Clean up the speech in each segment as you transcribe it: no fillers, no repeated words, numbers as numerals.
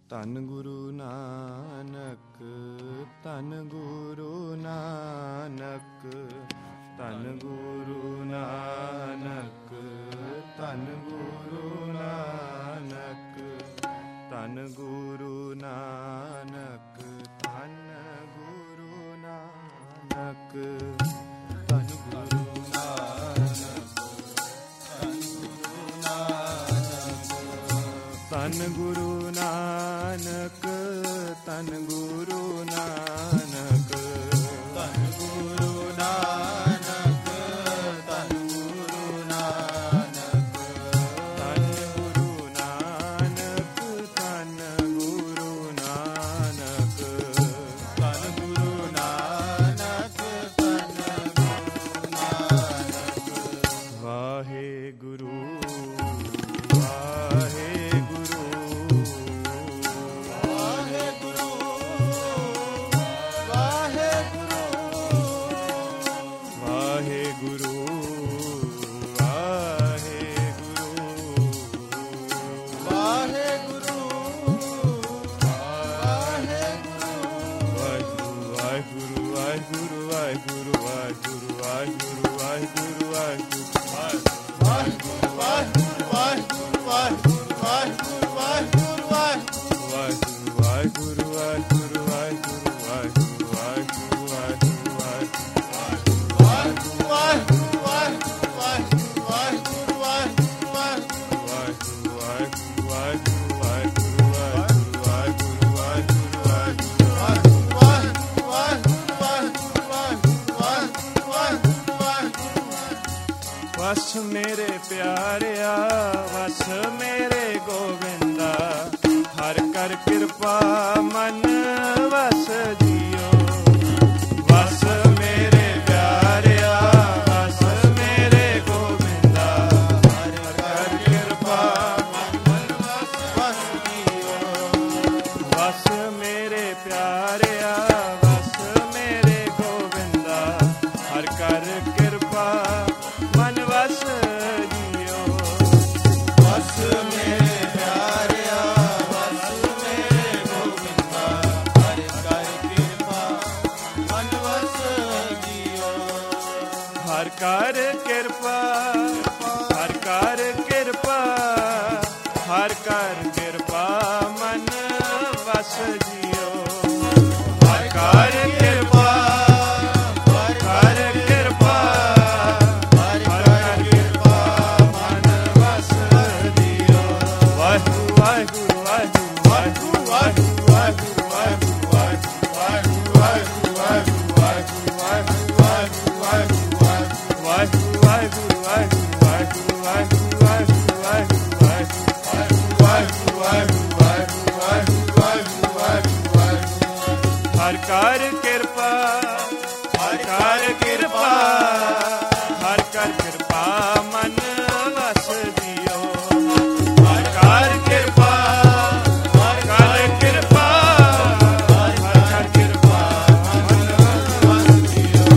ਧੰਨ ਗੁਰੂ ਨਾਨਕ, ਧੰਨ ਗੁਰੂ ਨਾਨਕ, ਧੰਨ ਗੁਰੂ ਨਾਨਕ, ਧੰਨ ਗੁਰੂ ਨਾਨਕ, ਧੰਨ ਗੁਰੂ ਨਾਨਕ, ਧੰਨ ਗੁਰੂ ਨਾਨਕ, ਧੰਨ ਗੁਰੂ ਨਾਨਕ, ਧੰਨ ਗੁਰੂ ਨਾਨਕ, ਧੰਨ ਗੁਰੂ ਨਾਨਕ, ਧੰਨ ਗੁਰੂ ਨਾਨਕ, ਧੰਨ ਗੁਰੂ ਨਾਨਕ, ਧੰਨ ਗੁਰੂ ਨਾਨਕ, ਧੰਨ ਗੁਰੂ ਨਾਨਕ, ਧੰਨ ਗੁਰੂ ਨਾਨਕ, ਧੰਨ ਗੁਰੂ ਨਾਨਕ। ਵਾਹਿਗੁਰੂ ਵਸ ਮੇਰੇ ਪਿਆਰਿਆ, ਵਸ ਮੇਰੇ ਗੋਬਿੰਦਾ, ਹਰ ਕਰ ਕਿਰਪਾ ਮਨ ਵਸ ਜੀਓ। ਵਸ ਮੇਰੇ ਪਿਆਰਿਆ, ਵਸ ਮੇਰੇ ਗੋਬਿੰਦਾ, ਹਰ ਕਰ ਕਿਰਪਾ ਮਨ ਵਸ ਜੀਓ। ਵਸ ਮੇਰੇ ਪਿਆਰਿਆ, ਵਸ ਮੇਰੇ ਗੋਬਿੰਦਾ, ਹਰ ਕਰ ਕਿਰਪਾ ਮਨ ਵਸ ਜੀਓ। ਵਸ ਮੇਰੇ ਪਿਆਰਿਆ, ਵਸ ਮੇਰੇ ਗੋਬਿੰਦਾ, ਹਰਿ ਕਰ ਕਿਰਪਾ ਮਨ ਵਸ ਜੀਓ। ਹਰਿ ਕਰ ਕਿਰਪਾ, ਹਰਿ ਕਰ ਕਿਰਪਾ, ਹਰਿ ਕਰ ਕਿਰਪਾ ਮਨ ਵਸ ਜੀਓ। ਹਰਿ ਕਰ ਕਿਰਪਾ, ਹਰਿ ਕਰ ਕਿਰਪਾ, ਹਰਿ ਕਰ ਕਿਰਪਾ, ਹਰਿ ਕਰ ਕਿਰਪਾ ਮਨ ਵਸ ਜੀਓ। ਹਰਿ ਕਰ ਕਿਰਪਾ, ਹਰਿ ਕਰ ਕਿਰਪਾ, ਹਰਿ ਕਰ ਕਿਰਪਾ ਮਨ ਵਸ ਜੀਓ।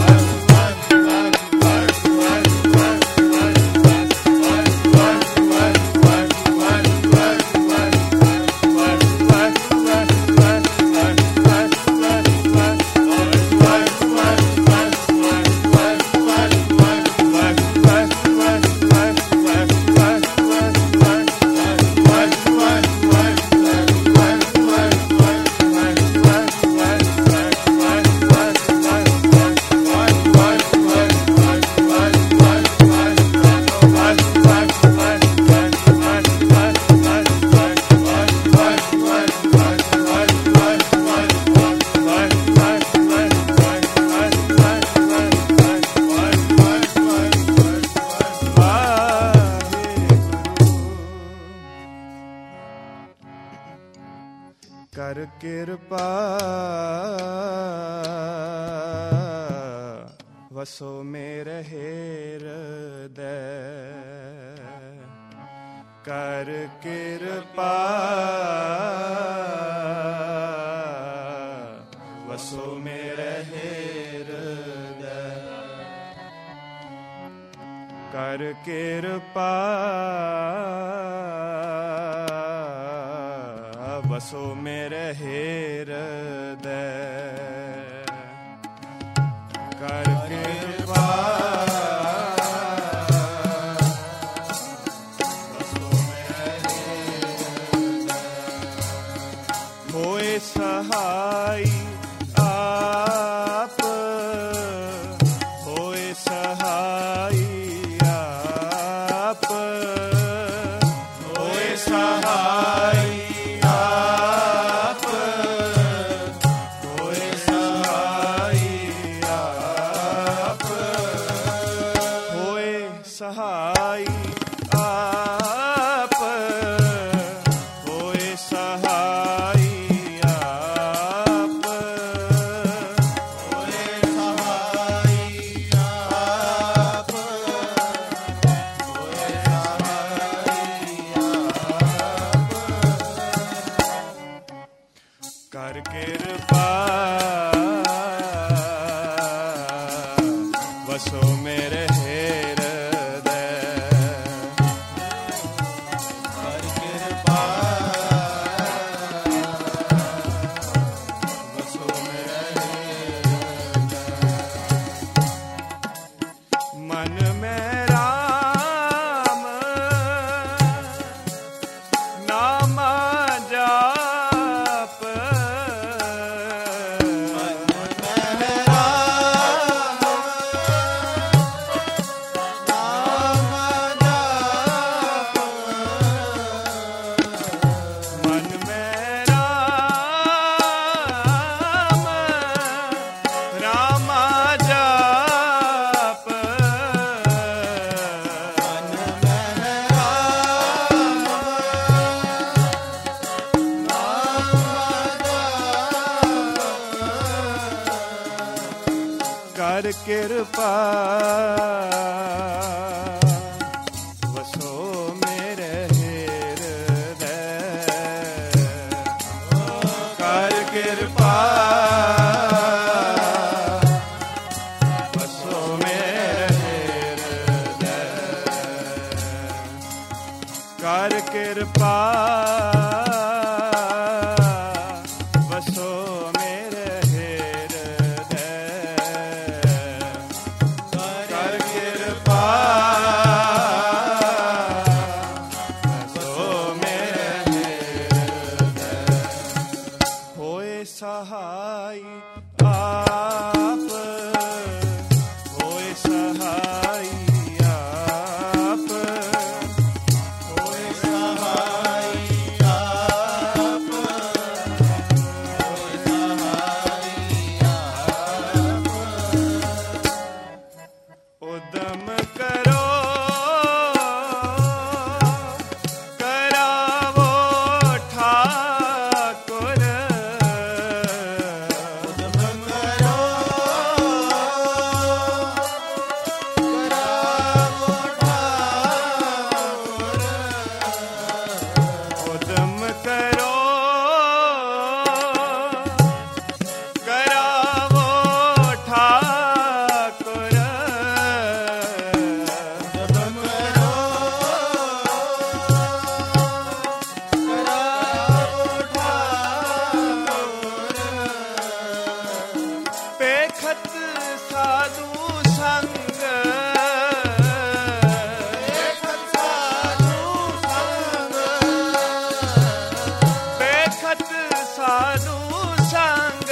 ਕਰ ਕਿਰਪਾ ਵਸੋ ਮੇਰੇ ਹਿਰਦੈ। ਕਰ ਕਿਰਪਾ ਵਸੋ ਮੇਰੇ ਹਿਰਦੈ। ਕਰ ਕਿਰਪਾ वसो मेरे हृदय कर कृपा वसो मेरे हृदय होए सहाय आप होए सहाय आप होए सहाय सहाय आप होए सहाय आप होए सहाय आप होए सहाय आप कर कृपा वसो मेरे मन में राम नाम जाप मन में राम नाम जाप मन में राम राम जाप कर कृपा वसो मेरे हृदय कर कृपा वसो मेरे हृदय कर कृपा वसो मेरे सहाय आप होए सहाय आप होए सहाय आप होए सहाय आप उद्यम करो करावो ठाकुर साधु संग बेखत साधु संग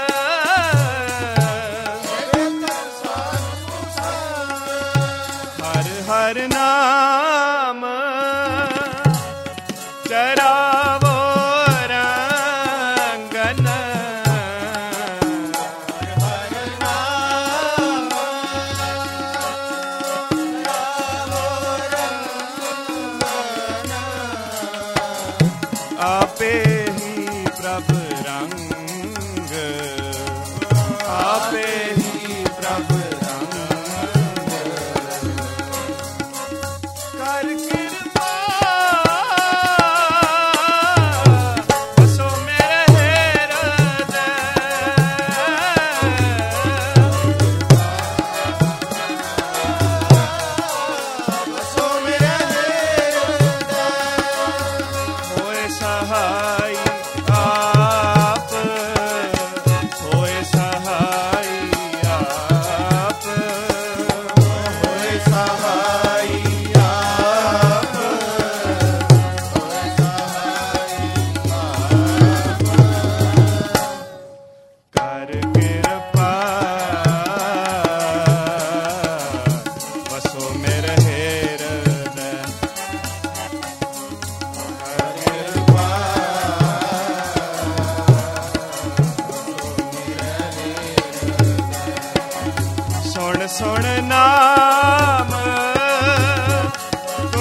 हर हर नाम चरावो रंगन आपे ही प्रभ रंग आपे ही प्रभ रंग कर कृपा वसो मेरे हृदय वसो मेरे हृदय होए सहाय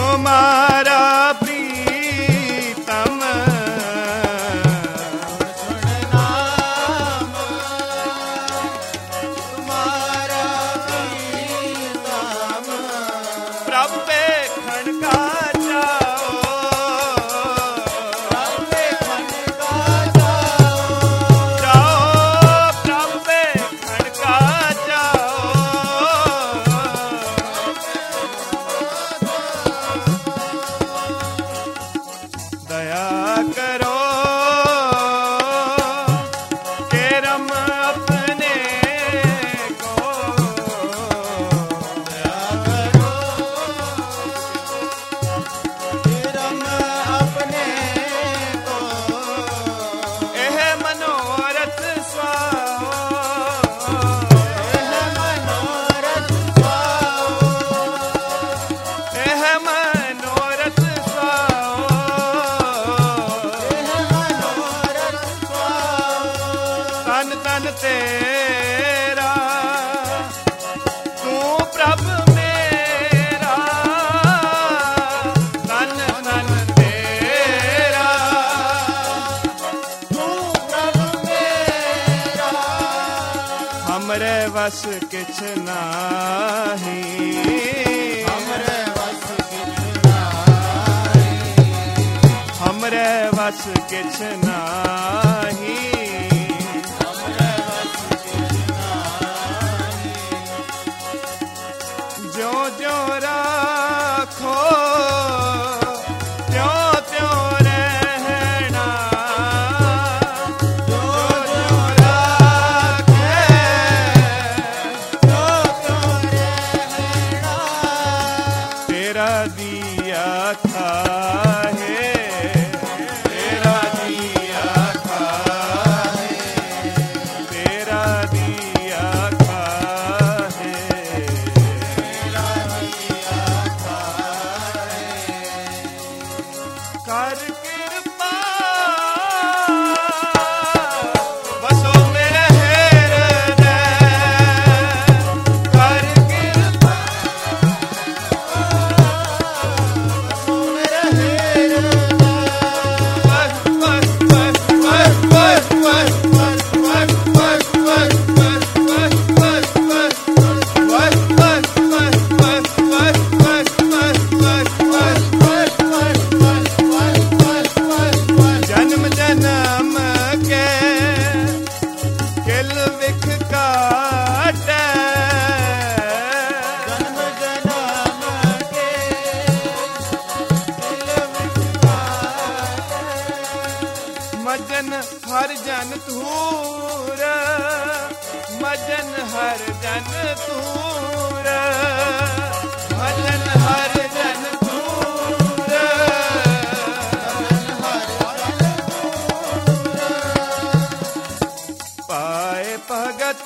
तुम्हारा प्रीतम प्रभु पे खड़का तेरा तू प्रभु मेरा तन तन तेरा तू प्रभु मेरा हमरे वस किछ नाही हमरे वस किछ नाही हमरे वस किछ नाही जो राखो त्यों त्यों रहना जो राखे त्यों त्यों रहना तेरा दिया खाए तेरा दिया खाए तेरा दिया कर कृपा बसो मेरे हृदय कर कृपा बसो मेरे हृदय बस बस बस बस बस बस बस बस बस बस बस बस जन्म जन्म के किल विख काटे जन्म जन्म के किल विख काटे मजन हर जन तूर मजन हर जन तूर मजन हर जन पाए भगत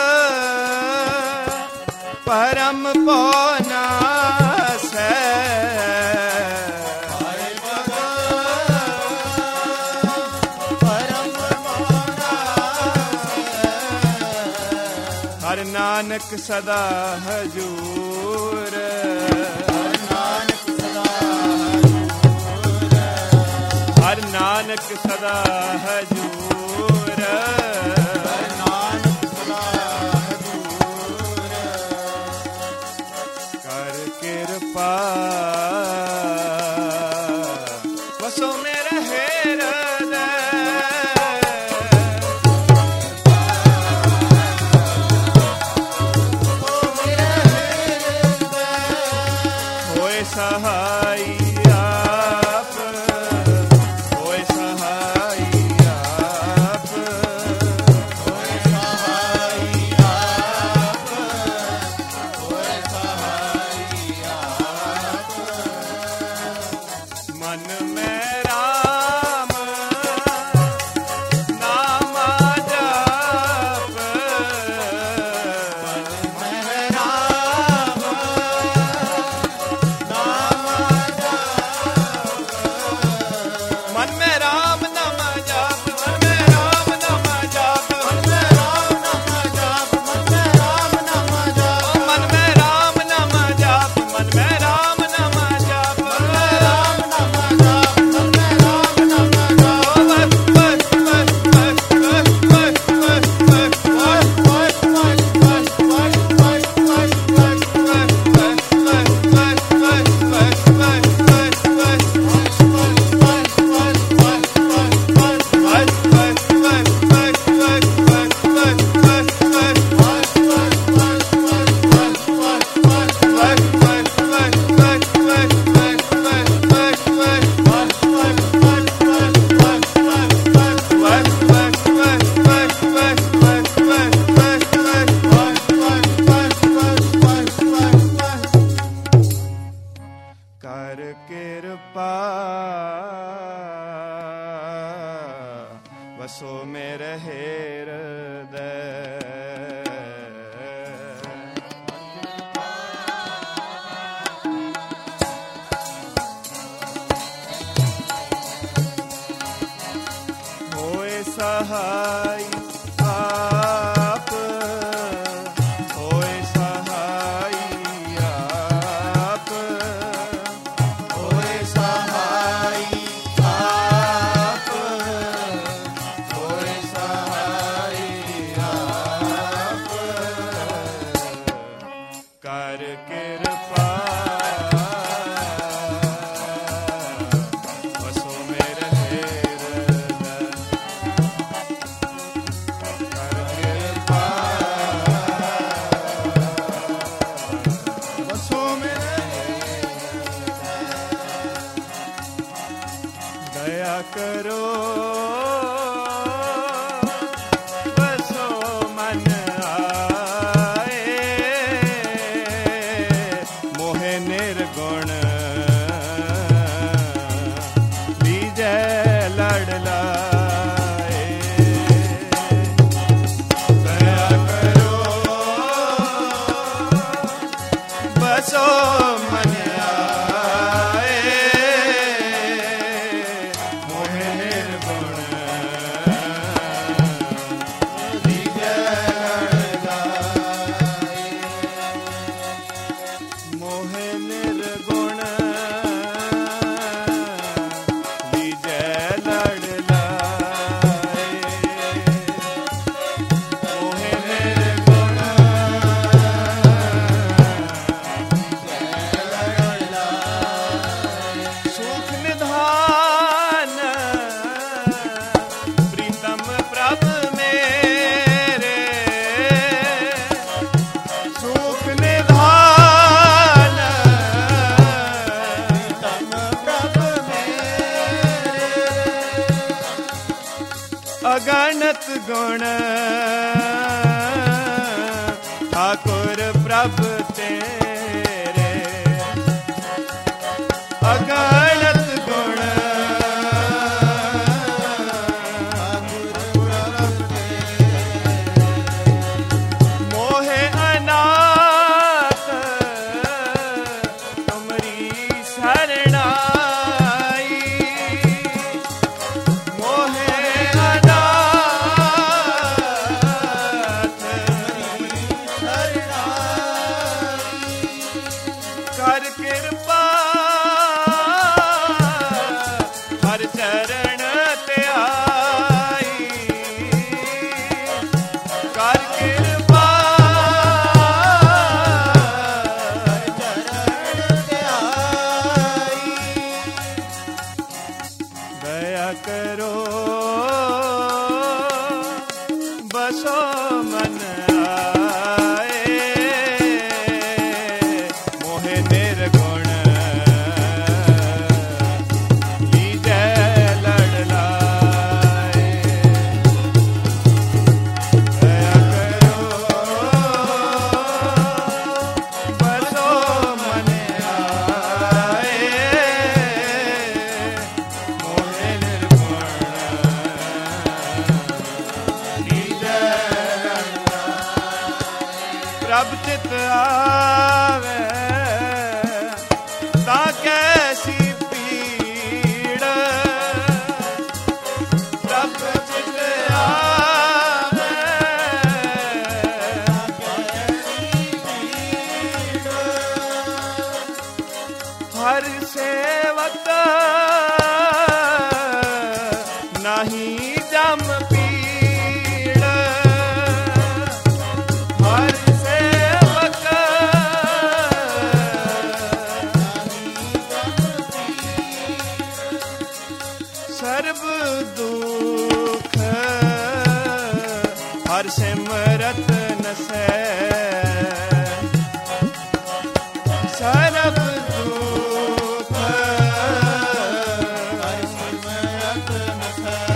परम पौना से पाए भगत परम पौना हर नानक सदा हजूर हर नानक सदा हजूर हर नानक सदा हजूर कर कृपा बसो मेरे हृदय होए सहाय आप होए सहाय आप होए सहाय आप होए सहाय आप मन में राम नाम जप मन में राम नाम जप ਕਰ ਕਿਰਪਾ ਵਸੋ ਮੇਰੇ ਹਿਰਦੈ ਹੋਏ ਸਹਾਈ ਆਪ ਹੋਏ ਸਹਾਈ ਆਪ ਹੋਏ ਸਹਾਈ ਆਪ ਹੋਏ ਸਹਾਈ ਆਪ ਕਰ ਕਿਰਪਾ ਵਸੋ ਮੇਰੇ ਹਿਰਦੈ ਕਰ ਕਿਰਪਾ ਵਸੋ ਮੇਰੇ ਦਇਆ ਕਰੋ ਵਸੋ ਮਨ ਆਏ ਮੋਹਿ ਨਿਰਗੁਣ ਲੀਜੈ ਲੜ ਲਾਏ ਦਇਆ ਕਰੋ ਬਸੋ ਮਨ ਆਏ ਮੋਹਿ ਨਿਰਗੁਣ ਲੀਜੈ ਲੜ ਲਾਏ ਮੋਹਿ ਨਿਰਗੁਣ ਲੀਜੈ ਲੜ ਲਾਏ ਮੋਹਿ ਨਿਰਗੁਣ ਸੁਖ ਨਿਧਾਨ ਪ੍ਰੀਤਮ ਪ੍ਰਭ ਮੇਰੇ ਸੁਖ ਨਿਧਾਨ ਪ੍ਰੀਤਮ ਪ੍ਰਭ ਮੇਰੇ ਅਗਣਤ ਗੁਣ ਠਾਕੁਰ ਪ੍ਰਭ ਤੇਰੇ ਅਗਣਤ ਗੁਣ ਮੋਹਿ ਅਨਾਥ ਤੁਮਰੀ ਸਰਣਾਈ ਮੋਹਿ ਅਨਾਥ ਤੁਮਰੀ ਸਰਣਾਈ ਕਰ ਕਿਰਪਾ ਹਰ ਚਰਨ ਧਿਆਈ ਕਰ ਕਿਰਪਾ ਹਰ ਚਰਨ ਧਿਆਈ ਦਇਆ ਕਰੋ ਬਸੋ ਮਨ ਆਏ ਮੋਹਿ ਨਿਰਗੁਣ ਲੀਜੈ ਲੜ ਲਾਏ ਦਇਆ ਕਰੋ ਬਸੋ ਮਨ ਆਏ ਮੋਹਿ ਨਿਰਗੁਣ ਲੀਜੈ ਲੜ ਲਾਏ ਪ੍ਰਭ ਚਿਤ ਆਵੇ ਤਾਂ ਕੈਸੀ ਪੀੜ ਪ੍ਰਭ ਚਿਤ ਆਵੇ ਤਾਂ ਕੈਸੀ ਪੀੜ ਹਰ ਸੇਵਕ ਨਹੀਂ ਜਮ ਪੀੜ ਹਰ ਸੇਵਕ ਸਰਬ ਦੁਖ ਹਰ ਸਿਮਰਤ ਨਸੈ ਸਰਬ ਦੁਖ ਹਰ ਸਿਮਰਤ ਨਸੈ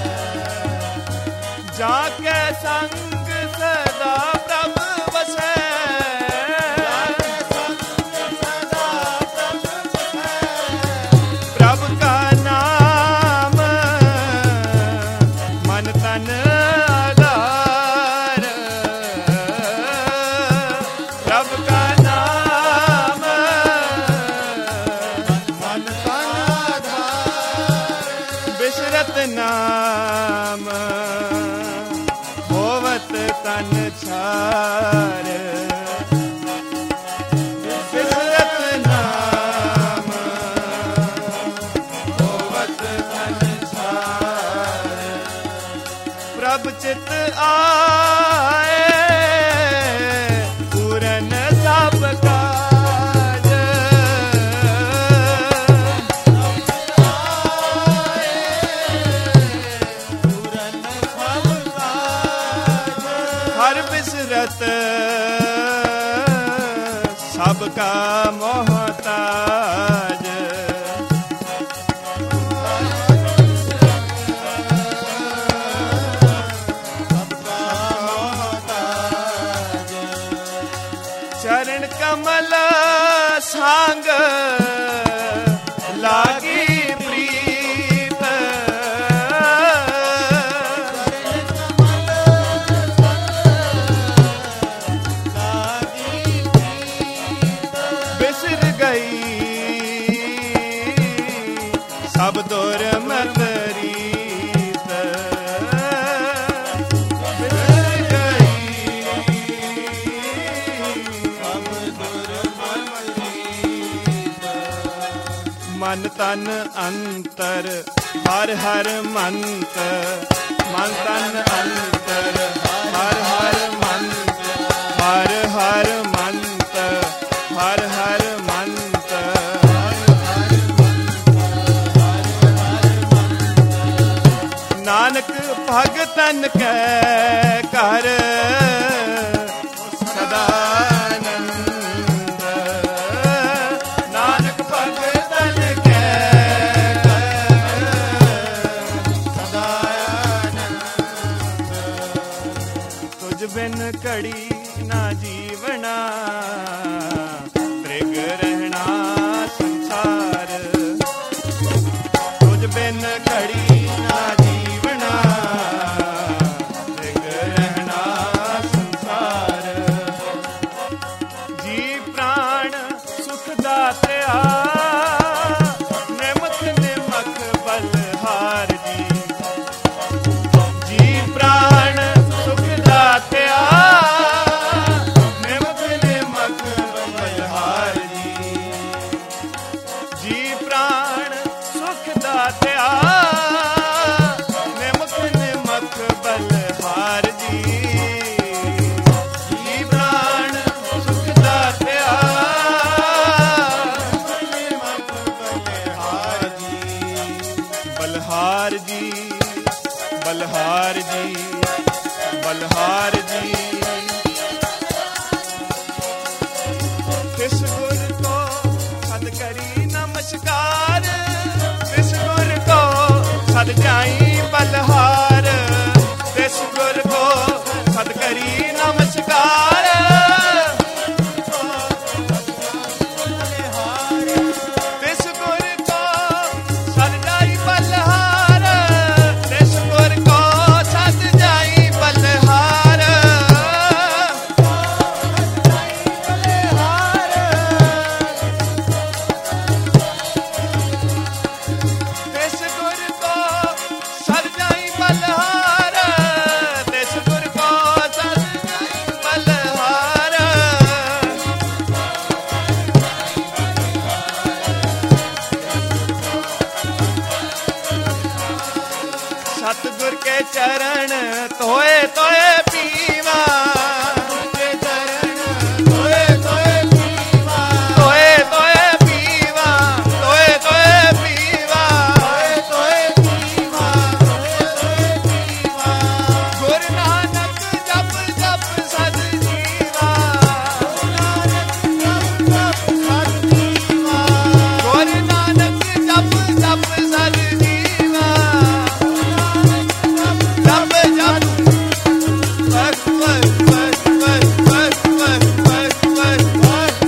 ਜਾ ਕੇ ਸੰਗ ਸਦਾ ਪ੍ਰਭ ਵਸੈ ਜਾ ਕੇ ਸੰਗ ਸਦਾ ਪ੍ਰਭ चित आए पूरन सब काज हर बिसरत सबका मोहताज चरण कमल सांग लागी प्रीत बिसर गई सब दूर मत रीत बिसर गई मन तन अंतर हर हर मंत मन तन अंतर हर हर मंत हर हर मंत हर हर मंत नानक भगतन के कर सदानंद नानक भगतन के तुझ बिन कड़ी ना जीवना त्रिग रहना संसार तुझ बिन कड़ी ना जीवना त्रिग रहना संसार जी प्राण सुख दात्या निमख निमख बलहार जी प्राण सुख दात्या निमख निमख बलहार जी प्राण सुख दात्या निमख निमख बलहार जी प्राण सुख दात्या निमख बलहार बलहार जी बलहार जी बलहार जी किस गुर को सद करी नमस्कार किस गुर को सद जाई बलहार किस गुर को सद करी नमस्कार किस गुर को सद जाई बलहार किस गुर को सद जाई बलहार किस गुर को सद जाई बलहार किस गुर को सद जाई बलहार सतगुर के चरण तोए तोए पीवा के चरण तोए तोए पीवा तोए तोए पीवा तोए तोए पीवा तोए पीवा तोए पीवा गुरु नानक जप जप सद जीवा गुरु नानक जप जप सद जीवा जप जप बस बस बस बस बस बस बस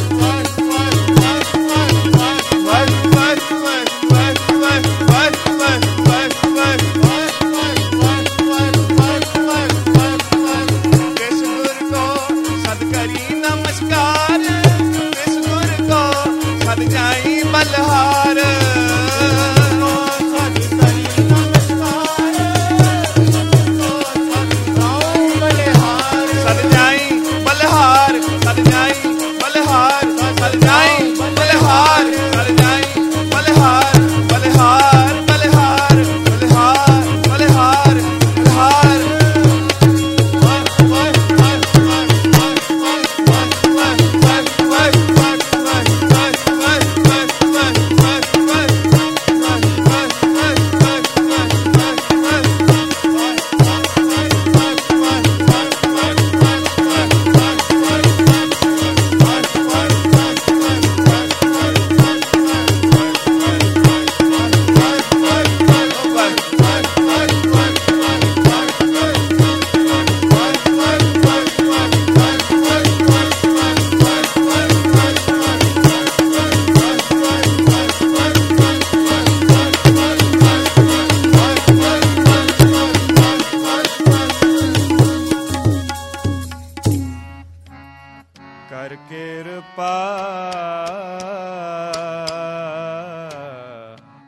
किस गुर को सद करी नमस्कार किस गुर को सद जाई बलहार सद जाई बलहार सद जाई बलहार सद जाई बलहार सद जाई बलहार बलहार बलहार बलहार बलहार बलहार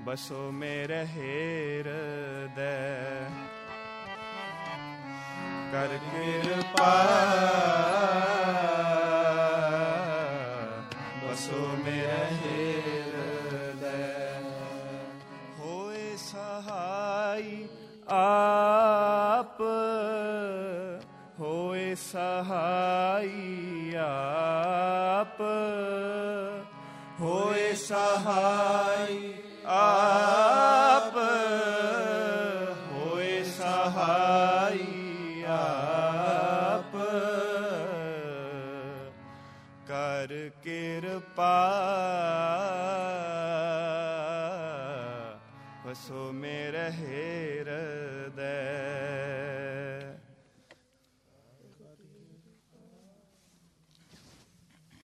ਬਸੋ ਮੇਰੇ ਹਿਰਦੈ। ਕਰ ਕਿਰਪਾ ਬਸੋ ਮੇਰੇ ਹਿਰਦੈ। ਹੋਏ ਸਹਾਈ ਆਪ, ਹੋਏ ਸਹਾਈ ਆਪ, ਹੋਏ ਸਹਾਈ ਆਪ, ਹੋਏ ਸਹਾਈ ਆਪ। ਕਰ ਕਿਰਪਾ ਬਸੋ ਮੇਰੇ ਹਿਰਦੈ।